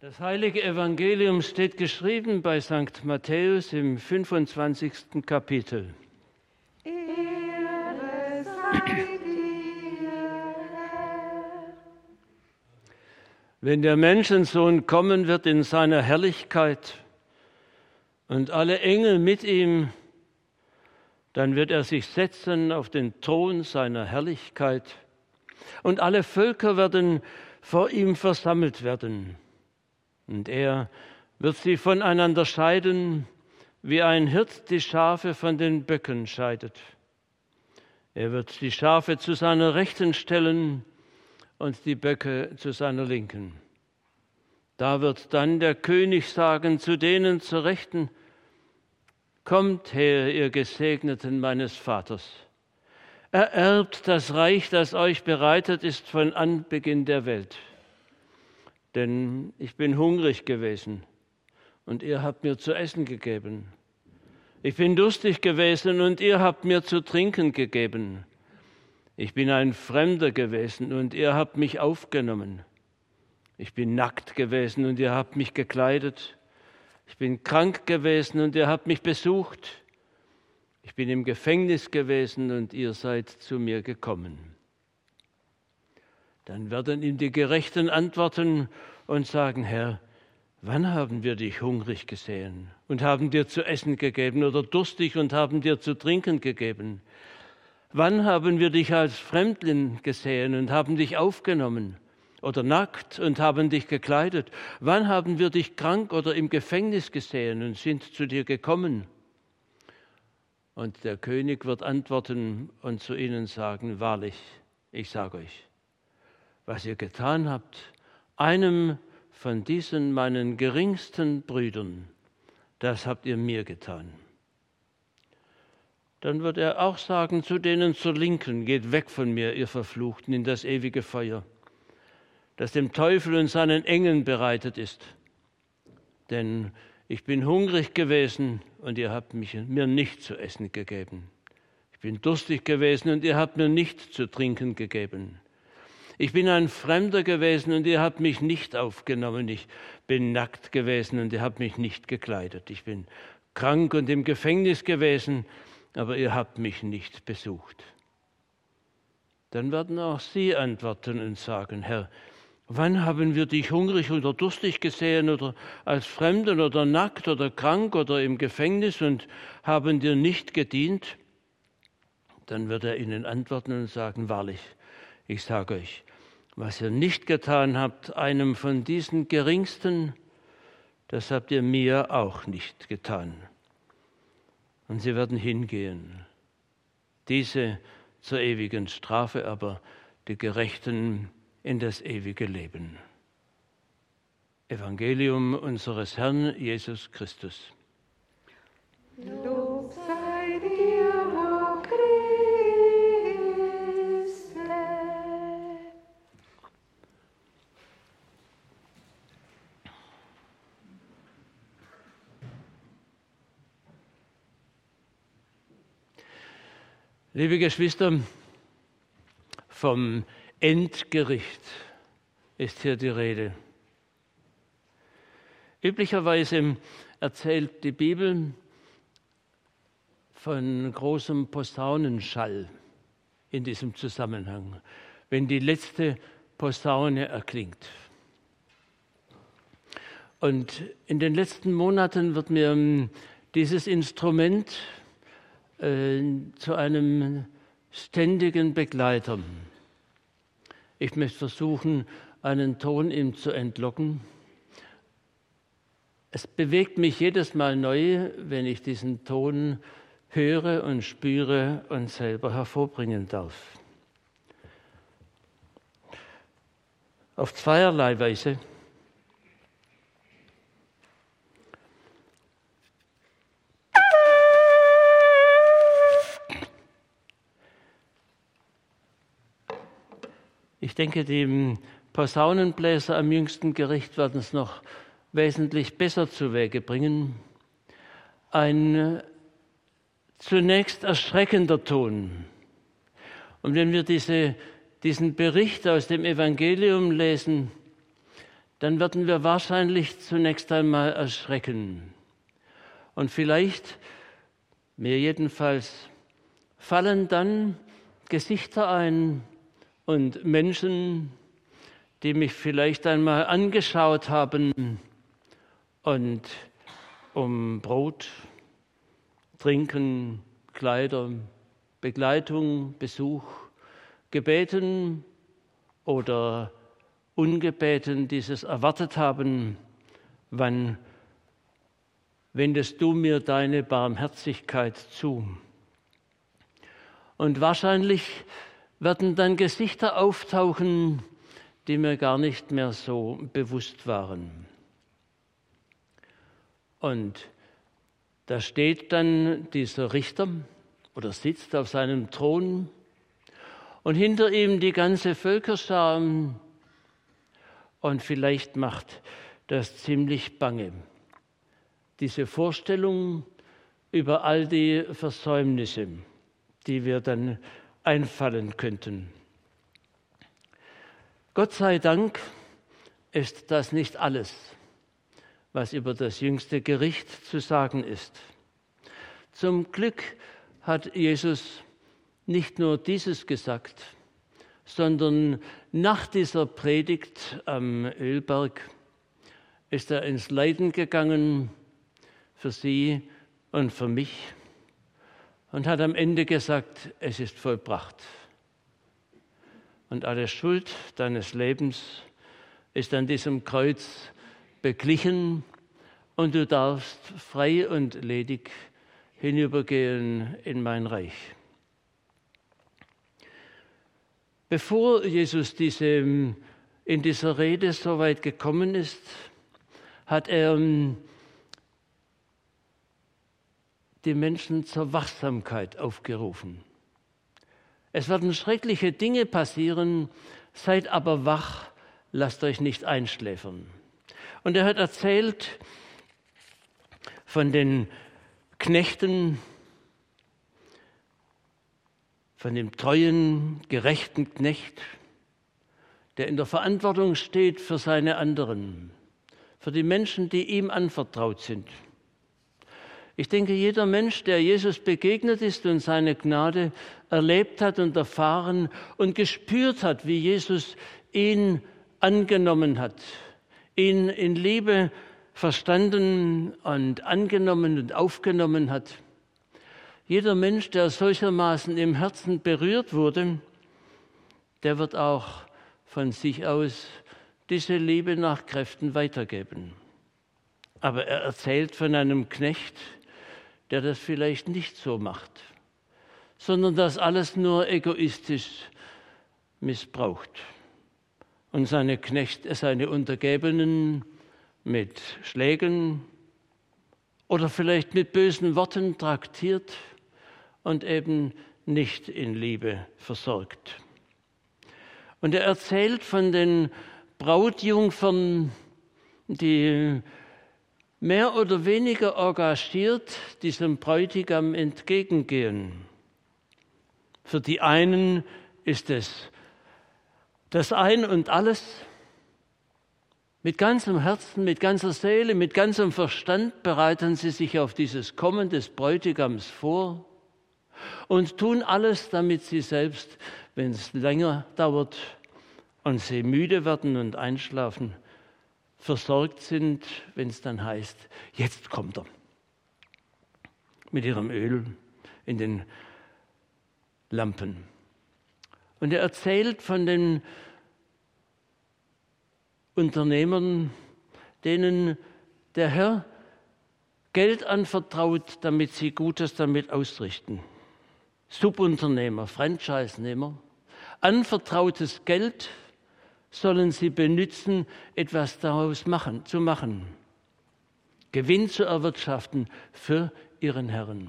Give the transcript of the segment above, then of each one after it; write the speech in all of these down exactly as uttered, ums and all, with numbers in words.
Das heilige Evangelium steht geschrieben bei Sankt Matthäus im fünfundzwanzigsten Kapitel. Ehre sei dir, Herr. Wenn der Menschensohn kommen wird in seiner Herrlichkeit und alle Engel mit ihm, dann wird er sich setzen auf den Thron seiner Herrlichkeit und alle Völker werden vor ihm versammelt werden. Und er wird sie voneinander scheiden, wie ein Hirt die Schafe von den Böcken scheidet. Er wird die Schafe zu seiner Rechten stellen und die Böcke zu seiner Linken. Da wird dann der König sagen zu denen zur Rechten: Kommt her, ihr Gesegneten meines Vaters. Ererbt das Reich, das euch bereitet ist von Anbeginn der Welt. Denn ich bin hungrig gewesen und ihr habt mir zu essen gegeben. Ich bin durstig gewesen und ihr habt mir zu trinken gegeben. Ich bin ein Fremder gewesen und ihr habt mich aufgenommen. Ich bin nackt gewesen und ihr habt mich gekleidet. Ich bin krank gewesen und ihr habt mich besucht. Ich bin im Gefängnis gewesen und ihr seid zu mir gekommen. Dann werden ihm die Gerechten antworten und sagen: Herr, wann haben wir dich hungrig gesehen und haben dir zu essen gegeben oder durstig und haben dir zu trinken gegeben? Wann haben wir dich als Fremdling gesehen und haben dich aufgenommen oder nackt und haben dich gekleidet? Wann haben wir dich krank oder im Gefängnis gesehen und sind zu dir gekommen? Und der König wird antworten und zu ihnen sagen: Wahrlich, ich sage euch, was ihr getan habt, einem von diesen meinen geringsten Brüdern, das habt ihr mir getan. Dann wird er auch sagen zu denen zur Linken: Geht weg von mir, ihr Verfluchten, in das ewige Feuer, das dem Teufel und seinen Engeln bereitet ist. Denn ich bin hungrig gewesen und ihr habt mich, mir nicht zu essen gegeben. Ich bin durstig gewesen und ihr habt mir nicht zu trinken gegeben. Ich bin ein Fremder gewesen und ihr habt mich nicht aufgenommen. Ich bin nackt gewesen und ihr habt mich nicht gekleidet. Ich bin krank und im Gefängnis gewesen, aber ihr habt mich nicht besucht. Dann werden auch sie antworten und sagen: Herr, wann haben wir dich hungrig oder durstig gesehen oder als Fremden oder nackt oder krank oder im Gefängnis und haben dir nicht gedient? Dann wird er ihnen antworten und sagen: Wahrlich, ich sage euch, was ihr nicht getan habt, einem von diesen Geringsten, das habt ihr mir auch nicht getan. Und sie werden hingehen, diese zur ewigen Strafe, aber die Gerechten in das ewige Leben. Evangelium unseres Herrn Jesus Christus. Lob sei dir, o Christe. Liebe Geschwister, vom Endgericht ist hier die Rede. Üblicherweise erzählt die Bibel von großem Posaunenschall in diesem Zusammenhang, wenn die letzte Posaune erklingt. Und in den letzten Monaten wird mir dieses Instrument äh, zu einem ständigen Begleiter. Ich möchte versuchen, einen Ton ihm zu entlocken. Es bewegt mich jedes Mal neu, wenn ich diesen Ton höre und spüre und selber hervorbringen darf. Auf zweierlei Weise. Ich denke, die Posaunenbläser am jüngsten Gericht werden es noch wesentlich besser zu Wege bringen. Ein zunächst erschreckender Ton. Und wenn wir diese, diesen Bericht aus dem Evangelium lesen, dann werden wir wahrscheinlich zunächst einmal erschrecken. Und vielleicht, mir jedenfalls, fallen dann Gesichter ein und Menschen, die mich vielleicht einmal angeschaut haben und um Brot, Trinken, Kleider, Begleitung, Besuch gebeten oder ungebeten dieses erwartet haben. Wann wendest du mir deine Barmherzigkeit zu? Und wahrscheinlich werden dann Gesichter auftauchen, die mir gar nicht mehr so bewusst waren. Und da steht dann dieser Richter oder sitzt auf seinem Thron und hinter ihm die ganze Völkerschar und vielleicht macht das ziemlich bange. Diese Vorstellung über all die Versäumnisse, die wir dann einfallen könnten. Gott sei Dank ist das nicht alles, was über das jüngste Gericht zu sagen ist. Zum Glück hat Jesus nicht nur dieses gesagt, sondern nach dieser Predigt am Ölberg ist er ins Leiden gegangen für sie und für mich und hat am Ende gesagt, es ist vollbracht. Und alle Schuld deines Lebens ist an diesem Kreuz beglichen und du darfst frei und ledig hinübergehen in mein Reich. Bevor Jesus diese, in dieser Rede so weit gekommen ist, hat er die Menschen zur Wachsamkeit aufgerufen. Es werden schreckliche Dinge passieren, seid aber wach, lasst euch nicht einschläfern. Und er hat erzählt von den Knechten, von dem treuen, gerechten Knecht, der in der Verantwortung steht für seine anderen, für die Menschen, die ihm anvertraut sind. Ich denke, jeder Mensch, der Jesus begegnet ist und seine Gnade erlebt hat und erfahren und gespürt hat, wie Jesus ihn angenommen hat, ihn in Liebe verstanden und angenommen und aufgenommen hat. Jeder Mensch, der solchermaßen im Herzen berührt wurde, der wird auch von sich aus diese Liebe nach Kräften weitergeben. Aber er erzählt von einem Knecht, der das vielleicht nicht so macht, sondern das alles nur egoistisch missbraucht und seine Knechte, seine Untergebenen mit Schlägen oder vielleicht mit bösen Worten traktiert und eben nicht in Liebe versorgt. Und er erzählt von den Brautjungfern, die mehr oder weniger engagiert diesem Bräutigam entgegengehen. Für die einen ist es das Ein und Alles. Mit ganzem Herzen, mit ganzer Seele, mit ganzem Verstand bereiten sie sich auf dieses Kommen des Bräutigams vor und tun alles, damit sie selbst, wenn es länger dauert und sie müde werden und einschlafen, versorgt sind, wenn es dann heißt, jetzt kommt er mit ihrem Öl in den Lampen. Und er erzählt von den Unternehmern, denen der Herr Geld anvertraut, damit sie Gutes damit ausrichten. Subunternehmer, Franchise-Nehmer, anvertrautes Geld sollen sie benützen, etwas daraus machen, zu machen, Gewinn zu erwirtschaften für ihren Herrn.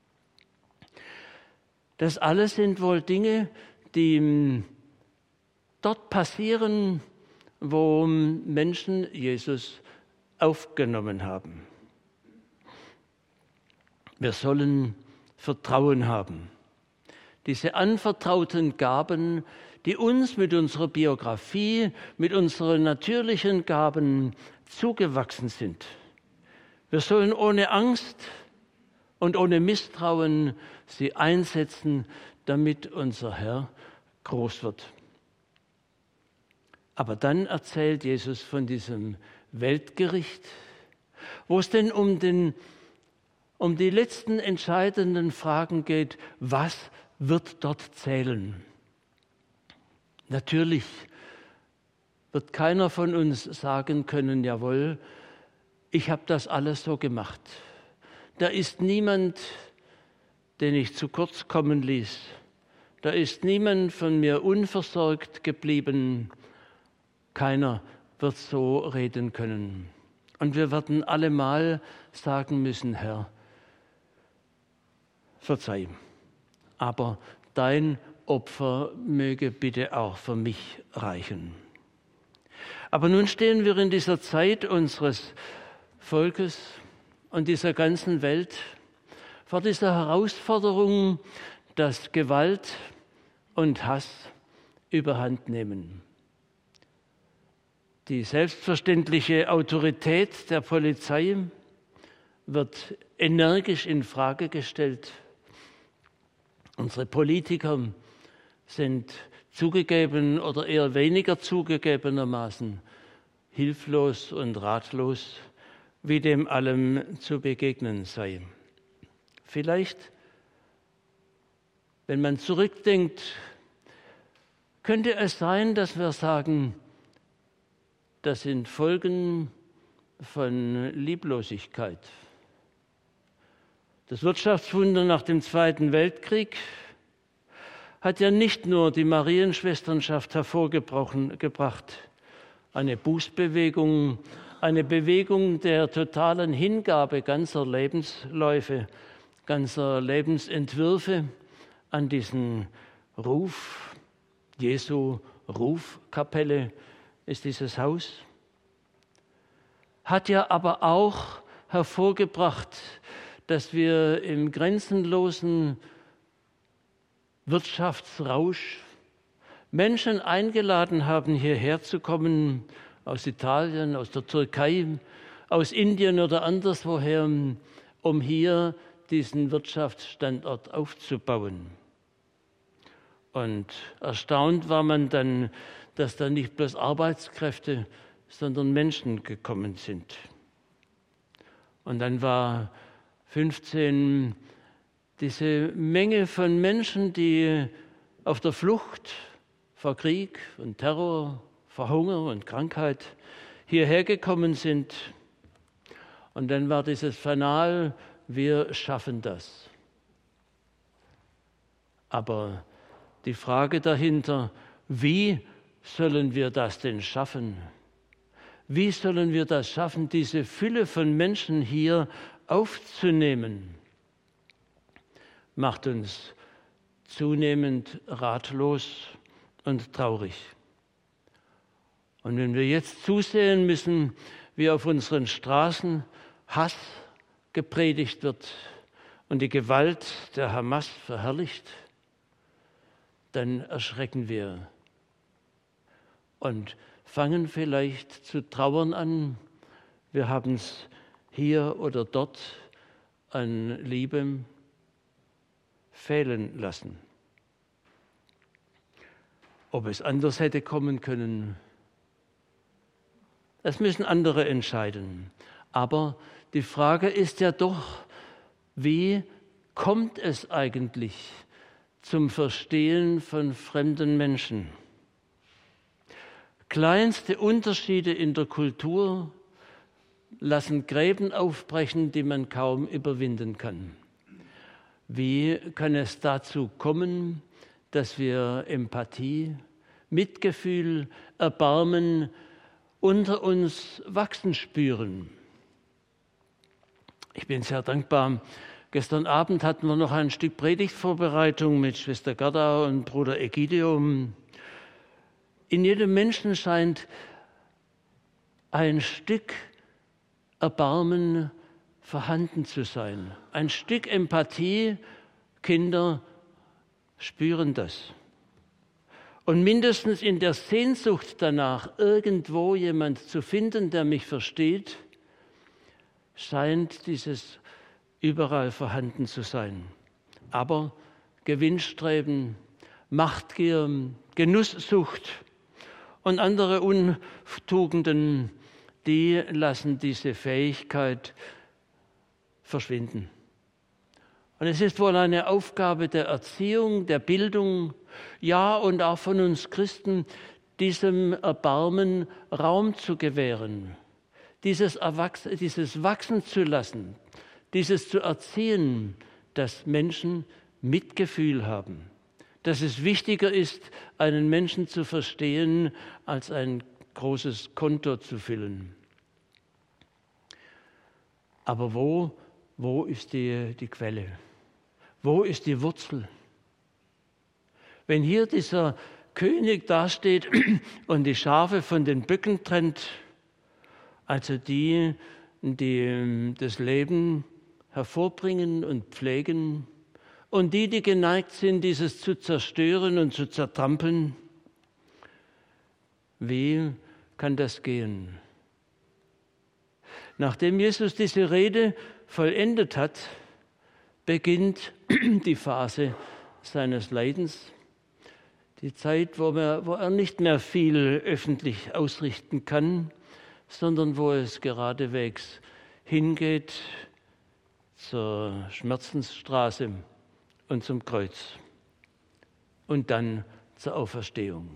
Das alles sind wohl Dinge, die dort passieren, wo Menschen Jesus aufgenommen haben. Wir sollen Vertrauen haben. Diese anvertrauten Gaben, die uns mit unserer Biografie, mit unseren natürlichen Gaben zugewachsen sind. Wir sollen ohne Angst und ohne Misstrauen sie einsetzen, damit unser Herr groß wird. Aber dann erzählt Jesus von diesem Weltgericht, wo es denn um, den, um die letzten entscheidenden Fragen geht, was wird dort zählen? Natürlich wird keiner von uns sagen können, jawohl, ich habe das alles so gemacht. Da ist niemand, den ich zu kurz kommen ließ. Da ist niemand von mir unversorgt geblieben. Keiner wird so reden können. Und wir werden allemal sagen müssen, Herr, verzeih, aber dein Opfer möge bitte auch für mich reichen. Aber nun stehen wir in dieser Zeit unseres Volkes und dieser ganzen Welt vor dieser Herausforderung, dass Gewalt und Hass überhand nehmen. Die selbstverständliche Autorität der Polizei wird energisch in Frage gestellt. Unsere Politiker sind zugegeben oder eher weniger zugegebenermaßen hilflos und ratlos, wie dem allem zu begegnen sei. Vielleicht, wenn man zurückdenkt, könnte es sein, dass wir sagen, das sind Folgen von Lieblosigkeit. Das Wirtschaftswunder nach dem Zweiten Weltkrieg hat ja nicht nur die Marienschwesternschaft hervorgebracht, eine Bußbewegung, eine Bewegung der totalen Hingabe ganzer Lebensläufe, ganzer Lebensentwürfe an diesen Ruf. Jesu Rufkapelle ist dieses Haus. Hat ja aber auch hervorgebracht, dass wir im grenzenlosen Wirtschaftsrausch Menschen eingeladen haben, hierher zu kommen, aus Italien, aus der Türkei, aus Indien oder anderswoher, um hier diesen Wirtschaftsstandort aufzubauen. Und erstaunt war man dann, dass da nicht bloß Arbeitskräfte, sondern Menschen gekommen sind. Und dann war fünfzehn diese Menge von Menschen, die auf der Flucht vor Krieg und Terror, vor Hunger und Krankheit hierher gekommen sind. Und dann war dieses Fanal, wir schaffen das. Aber die Frage dahinter, wie sollen wir das denn schaffen? Wie sollen wir das schaffen, diese Fülle von Menschen hier aufzunehmen? Macht uns zunehmend ratlos und traurig. Und wenn wir jetzt zusehen müssen, wie auf unseren Straßen Hass gepredigt wird und die Gewalt der Hamas verherrlicht, dann erschrecken wir und fangen vielleicht zu trauern an. Wir haben es hier oder dort an Liebe fehlen lassen. Ob es anders hätte kommen können, das müssen andere entscheiden. Aber die Frage ist ja doch, wie kommt es eigentlich zum Verstehen von fremden Menschen? Kleinste Unterschiede in der Kultur lassen Gräben aufbrechen, die man kaum überwinden kann. Wie kann es dazu kommen, dass wir Empathie, Mitgefühl, Erbarmen unter uns wachsen spüren? Ich bin sehr dankbar. Gestern Abend hatten wir noch ein Stück Predigtvorbereitung mit Schwester Gerda und Bruder Egidium. In jedem Menschen scheint ein Stück Erbarmen vorhanden zu sein. Ein Stück Empathie, Kinder spüren das. Und mindestens in der Sehnsucht danach, irgendwo jemand zu finden, der mich versteht, scheint dieses überall vorhanden zu sein. Aber Gewinnstreben, Machtgier, Genusssucht und andere Untugenden, die lassen diese Fähigkeit verschwinden. Und es ist wohl eine Aufgabe der Erziehung, der Bildung, ja und auch von uns Christen, diesem Erbarmen Raum zu gewähren, dieses, Erwachs- dieses wachsen zu lassen, dieses zu erziehen, dass Menschen Mitgefühl haben, dass es wichtiger ist, einen Menschen zu verstehen, als ein großes Konto zu füllen. Aber wo, wo ist die, die Quelle? Wo ist die Wurzel? Wenn hier dieser König dasteht und die Schafe von den Böcken trennt, also die, die das Leben hervorbringen und pflegen, und die, die geneigt sind, dieses zu zerstören und zu zertrampeln, wie kann das gehen? Nachdem Jesus diese Rede vollendet hat, beginnt die Phase seines Leidens, die Zeit, wo er, wo er nicht mehr viel öffentlich ausrichten kann, sondern wo es geradewegs hingeht zur Schmerzensstraße und zum Kreuz und dann zur Auferstehung.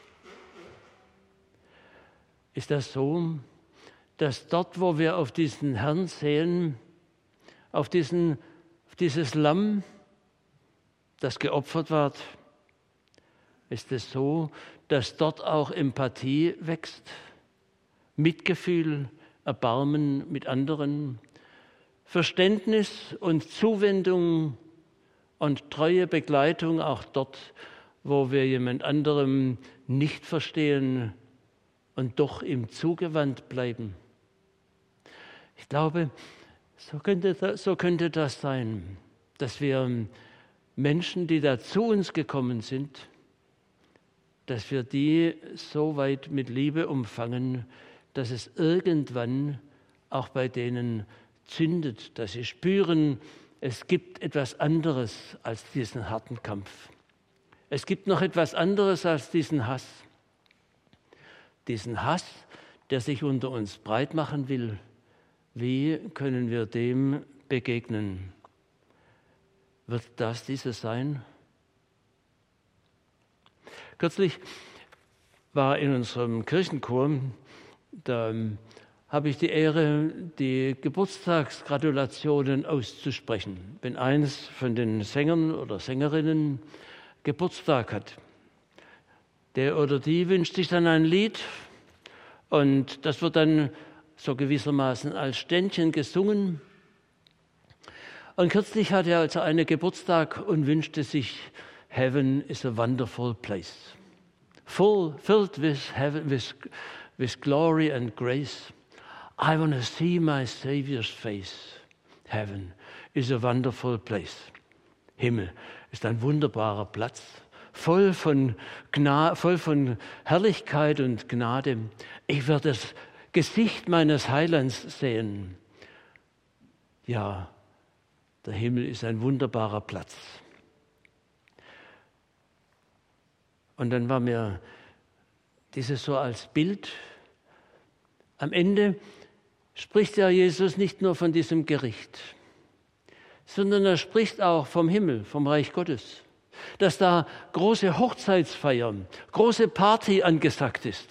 Ist das so, dass dort, wo wir auf diesen Herrn sehen, auf, diesen, auf dieses Lamm, das geopfert wird, ist es so, dass dort auch Empathie wächst, Mitgefühl, Erbarmen mit anderen, Verständnis und Zuwendung und treue Begleitung auch dort, wo wir jemand anderem nicht verstehen und doch ihm zugewandt bleiben. Ich glaube, so könnte das, so könnte das sein, dass wir Menschen, die da zu uns gekommen sind, dass wir die so weit mit Liebe umfangen, dass es irgendwann auch bei denen zündet, dass sie spüren, es gibt etwas anderes als diesen harten Kampf. Es gibt noch etwas anderes als diesen Hass. Diesen Hass, der sich unter uns breit machen will. Wie können wir dem begegnen? Wird das dieses sein? Kürzlich war in unserem Kirchenchor, da habe ich die Ehre, die Geburtstagsgratulationen auszusprechen, wenn eins von den Sängern oder Sängerinnen Geburtstag hat. Der oder die wünscht sich dann ein Lied und das wird dann so gewissermaßen als Ständchen gesungen. Und kürzlich hatte er also einen Geburtstag und wünschte sich, Heaven is a wonderful place, full, filled with heaven, with, with glory and grace. I want to see my Savior's face. Heaven is a wonderful place. Himmel ist ein wunderbarer Platz, voll von, Gna- voll von Herrlichkeit und Gnade. Ich werde das Gesicht meines Heilands sehen. Ja, der Himmel ist ein wunderbarer Platz. Und dann war mir dieses so als Bild. Am Ende spricht ja Jesus nicht nur von diesem Gericht, sondern er spricht auch vom Himmel, vom Reich Gottes, dass da große Hochzeitsfeier, große Party angesagt ist.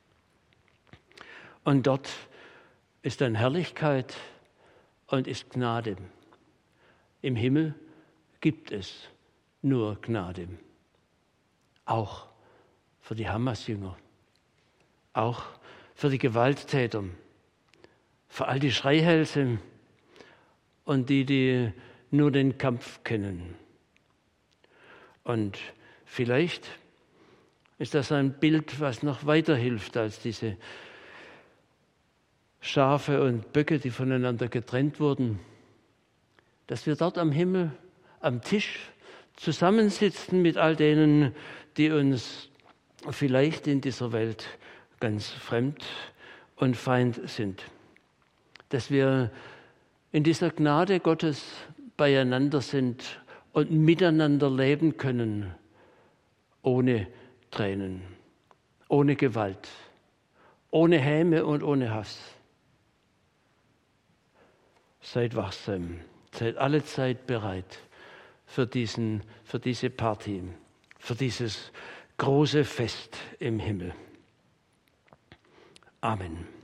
Und dort ist dann Herrlichkeit und ist Gnade. Im Himmel gibt es nur Gnade. Auch für die Hamas-Jünger, auch für die Gewalttäter, für all die Schreihälse und die, die nur den Kampf kennen. Und vielleicht ist das ein Bild, was noch weiterhilft als diese Schafe und Böcke, die voneinander getrennt wurden, dass wir dort am Himmel, am Tisch zusammensitzen mit all denen, die uns vielleicht in dieser Welt ganz fremd und Feind sind. Dass wir in dieser Gnade Gottes beieinander sind und miteinander leben können, ohne Tränen, ohne Gewalt, ohne Häme und ohne Hass. Seid wachsam, seid alle Zeit bereit für, diesen, für diese Party, für dieses große Fest im Himmel. Amen.